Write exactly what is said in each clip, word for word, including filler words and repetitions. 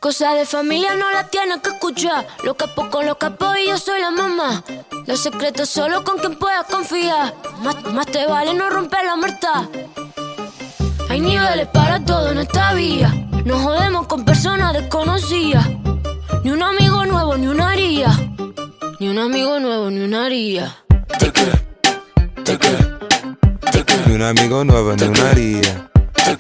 Cosas de familia no las tienes que escuchar. Los capos con los capos y yo soy la mamá. Los secretos solo con quien puedas confiar. Más, más te vale no romper la muerta. Hay niveles para todo en esta vía. No jodemos con personas desconocidas. Ni un amigo nuevo, ni una haría. Ni un amigo nuevo, ni una haría. Ni un amigo nuevo, ni una haría.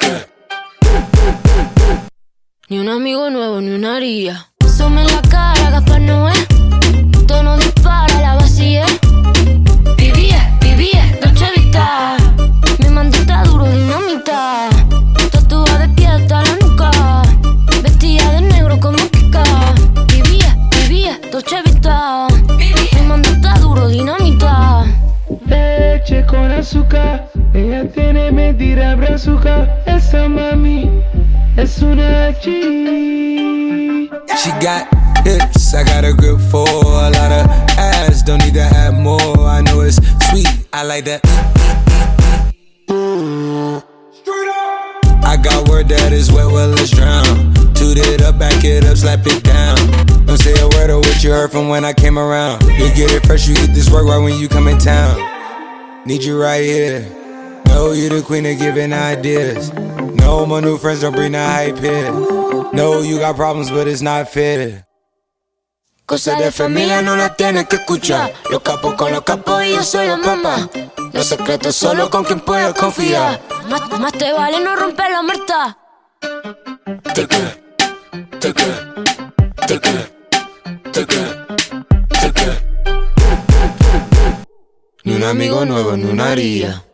Ni un amigo nuevo, ni una haría. Sume en la cara, Gaspar Noé. Tono dispara, la vacía. Vivía, vivía, Dolce Vita. Mi mandita duro, dinamita. Tatuada de pie hasta la nuca. Vestida de negro como Kika. Vivía, vivía, Dolce Vita. Mi mandita duro, dinamita. Leche con azúcar. Ella tiene mentira brazuca. Esa mami es una G. She got hips, I got a grip for a lot of ass, don't need to have more. I know it's sweet, I like that. I got word that is wet, well let's drown. Toot it up, back it up, slap it down. Don't say a word of what you heard from when I came around. You get it fresh, you get this work right when you come in town. Need you right here. Know you the queen of giving ideas. No, my new friends don't bring the hype here. No, you got problems, but it's not fair. Cosas de familia no las tienes que escuchar. Los capos con los capos y yo soy la mamá. Los secretos solo con quien puedas confiar. Más, más te vale no romper la muerta. Ni un amigo nuevo, ni una haría.